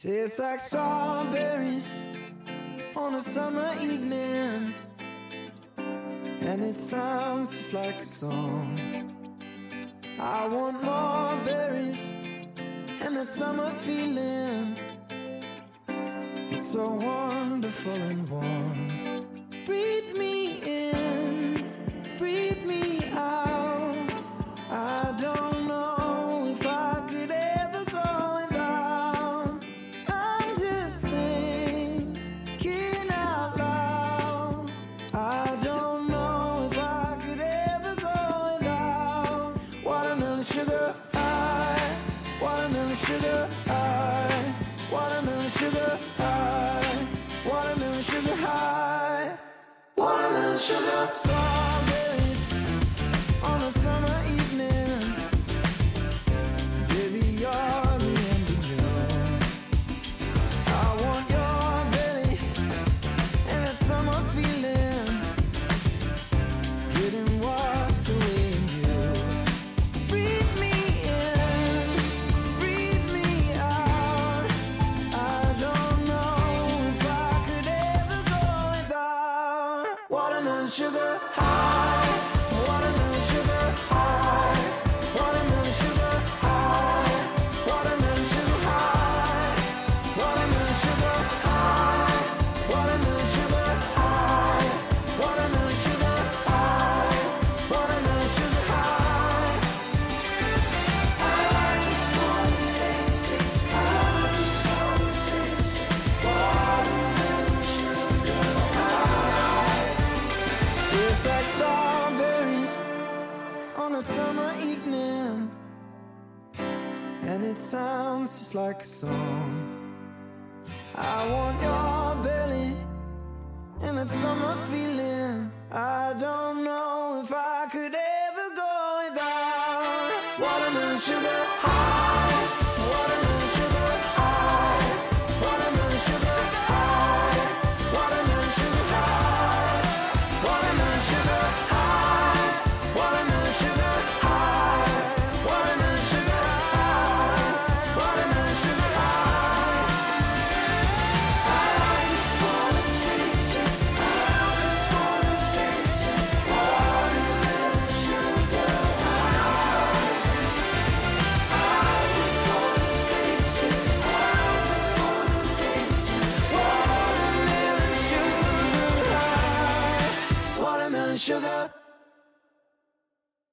Tastes like strawberries on a summer evening, and it sounds just like a song. I want more berries and that summer feeling. It's so wonderful and warm. Breathe me in, breathe me out. I don't know if I could ever go without. I'm just thinking out loud. I don't know if I could ever go without watermelon sugar high, watermelon sugar high, watermelon sugar high, watermelon sugar high, watermelon sugar. Strawberries on a summer evening. Baby, you're the end of June. I want your belly and that summer feeling, getting washed away in you. Breathe me in, breathe me out. I don't know if I could ever go without watermelon sugar high, watermelon sugar high, watermelon sugar high, watermelon sugar high, watermelon sugar high, watermelon sugar high, watermelon sugar high, watermelon sugar high. I just wanna taste it, I just wanna taste it, watermelon sugar high. Tastes like strawberries on a summer evening, and it sounds just like a song. I want your belly and that summer feeling. I don't know